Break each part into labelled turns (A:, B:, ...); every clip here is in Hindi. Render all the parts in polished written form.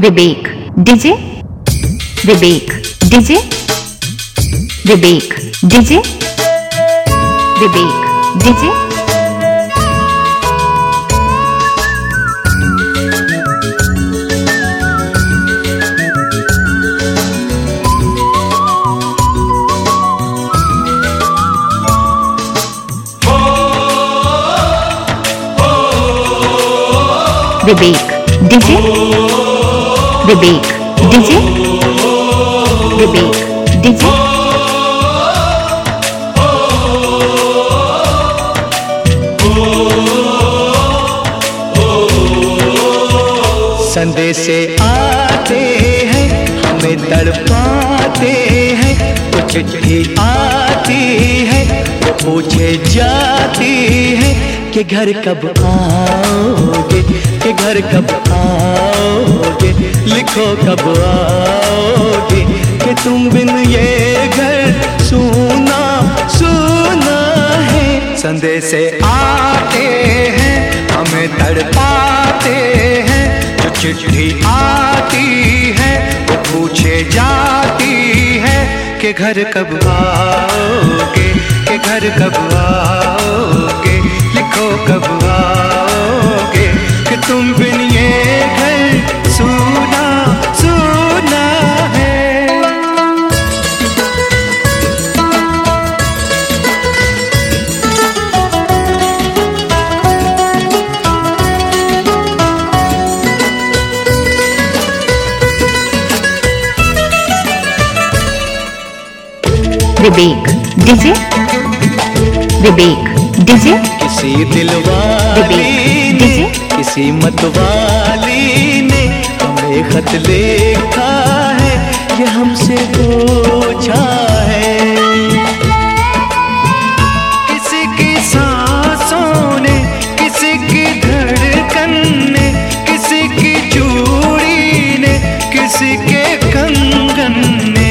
A: विवेक DJ, Vivek DJ, Vivek DJ, Vivek DJ. Vivek DJ, Vivek DJ, Vivek DJ.
B: संदेशे आते हैं हमें तड़पाते हैं, तो चिट्ठी आती है वो पूछे जाती है कि घर कब आओगे, कि घर कब आओगे, लिखो कब आओगे, कि तुम बिन ये घर सूना सूना है। संदेशे आते हैं हमें तड़पाते हैं, जो चिट्ठी आती है वो पूछे जाती है कि घर कब आओगे, कि घर कब आओगे, लिखो कब आओगे, कि तुम बिन ये घर सूना सूना है।
A: Vivek DJ, Vivek DJ.
B: किसी दिलवाली ने, किसी मतवाली ने हमें खत लिखा है, ये हमसे पूछा है। किसी की सांसों ने, किसी की धड़कन ने, किसी की चूड़ी ने, किसी के कंगन ने,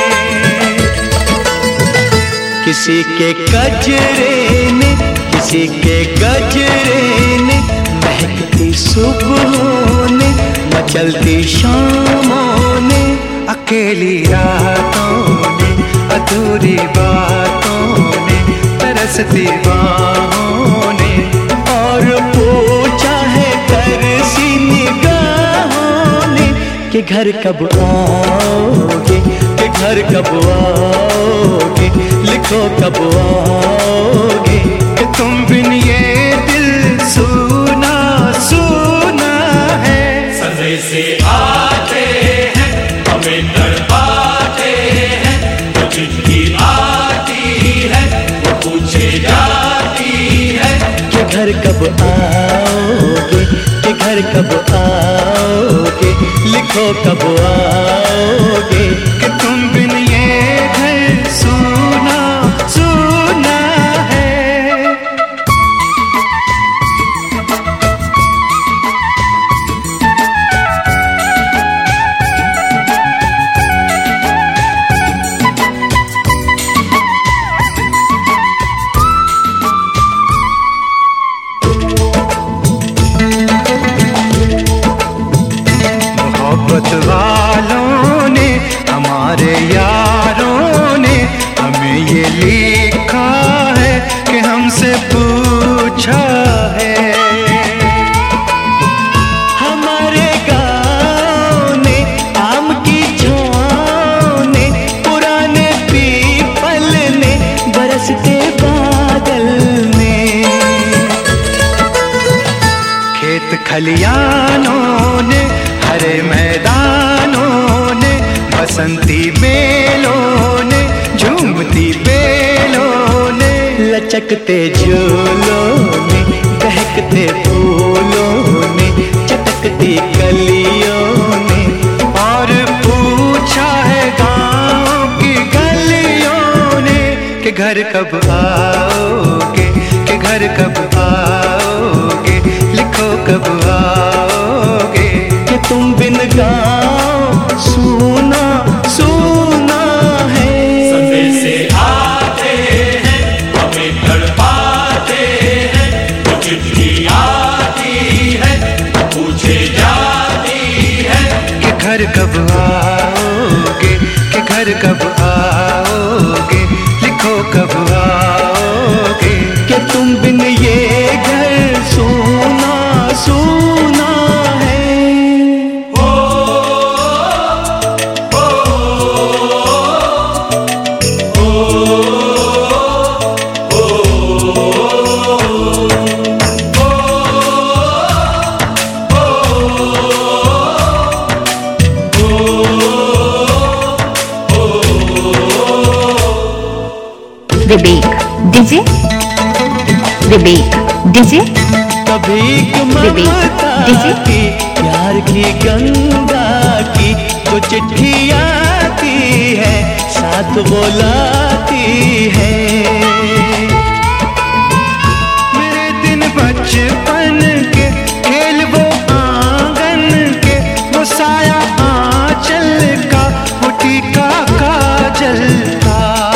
B: किसी के गजरे ने, किसी के गजरे ने, महकती सुबहों ने, मचलती शामों ने, अकेली रातों ने, अधूरी बातों ने, तरसती बाहों ने, और पूछा है तरसी निगाहों ने कि घर कब आओगे, कि घर कब आओगे, लिखो कब आओगे, कि तुम बिन ये दिल सूना सूना है।
C: संदेशे आते हैं हमें तड़पाते हैं, तो चिट्ठी आती है वो पूछे जाती है
B: कि घर कब आओगे, कि घर कब आओगे, लिखो कब आओगे, कि तुम बिन ये घर सूना सूना है। मोहब्बत वालों ने, हमारे यारों ने हमें ये लिखा है कि हमसे पूछा है। हमारे गाँव ने, आम की छाँव ने, पुराने पीपल ने, बरसते बादल ने, खेत खलियानों ने, हरे मैदानों ने, बसंती बेलों ने, झूमती बेलों ने, लचकते झूलों ने, बहकते फूलों ने, चटकती कलियों ने, और पूछा है गाँव की गलियों ने कि घर कब आओगे, कि घर कब आओगे, लिखो कब आओगे, कि तुम बिन गाँव सूना सूना है।
C: संदेशे आते हैं हमें तड़पाते हैं, तो चिट्ठी आती है पूछे जाती है
B: कब आओगे, लिखो कब आओगे।
D: कि तुम बिन ये घर सूना सूना है।
A: विवेक डीजे, विवेक डीजे,
D: कभी
A: विवेक
D: ममता
A: डीजे।
D: की प्यार की गंगा की जो चिट्ठी आती है साथ बोलाती है।
B: मेरे दिन बचपन के खेल वो आंगन के, वो साया आंचल का, वो टीका काजल का।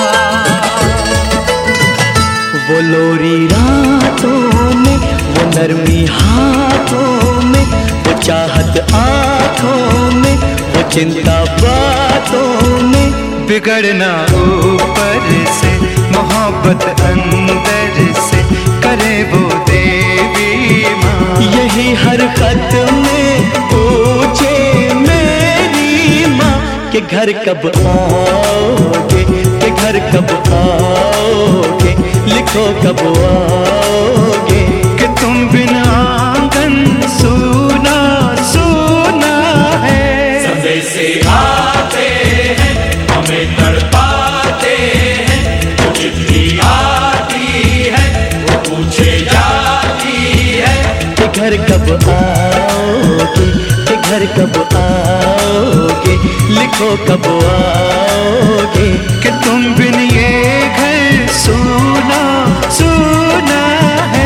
D: वो लोरी रातों में, वो नरमी हाथों में, वो चाहत आँखों में, वो चिंता बातों में।
B: बिगड़ना ऊपर से, मोहब्बत अंदर से, करे वो देवी माँ।
D: यही हर खत में पूछे मेरी माँ कि घर कब आओगे, कि घर कब आओगे, लिखो कब आओगे।
B: कि तुम बिना आंगन सूना सूना है।
C: संदेश आते हैं हमें तड़पाते हैं, वो चिट्ठी आती है वो पूछे जाती है।
D: कि घर कब आओगे, कि घर कब आओगे, लिखो कब आओगे।
B: कि तुम बिन ये घर सूना सूना है।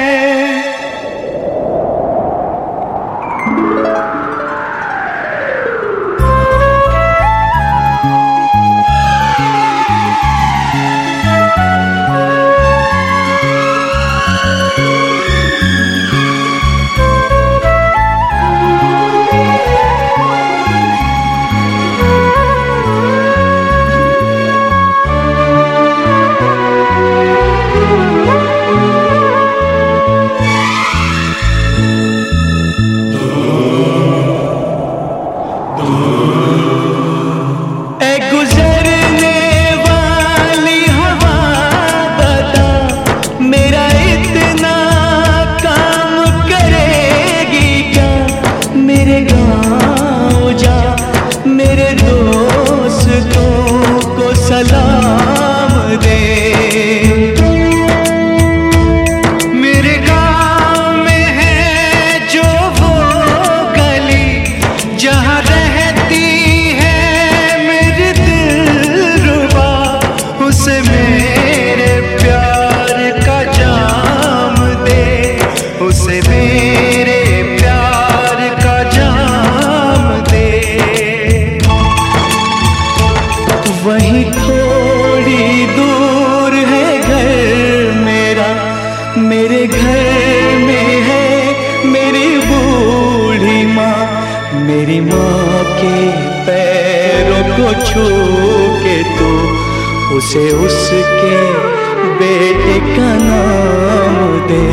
D: मेरी माँ के पैरों को छू के तू उसे उसके बेटे का नाम दे।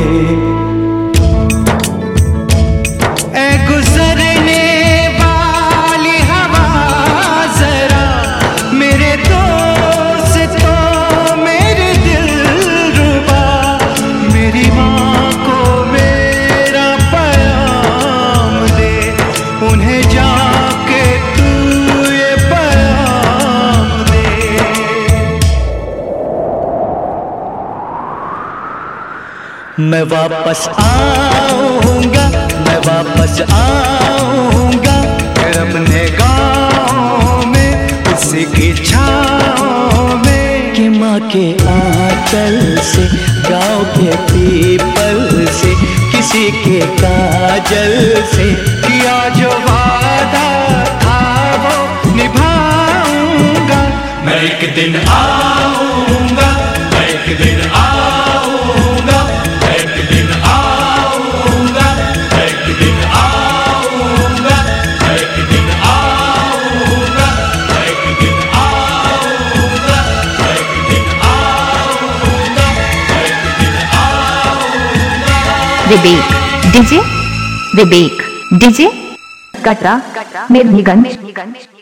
B: ऐ गुजरने वाली हवा जरा मेरे दोस्तों मेरे दिलरुबा, मेरी माँ को मेरा पैगाम दे, उन्हें जाके तू ये पैगाम दे।
D: मैं वापस आऊंगा, मैं वापस आऊंगा,
B: फिर अपने गाँव में उसी की छाँव में।
D: कि माँ के आंचल से, गाँव के पीपल से, किसी के काजल से
B: किया जो वादा था वो निभाऊंगा।
C: मैं एक दिन आऊंगा, मैं एक दिन आऊंगा, मैं एक दिन आऊंगा, मैं एक दिन आऊंगा, मैं एक दिन आऊंगा, मैं एक दिन आऊंगा।
A: Vivek DJ Vivek DJ Katra मेरनीगंज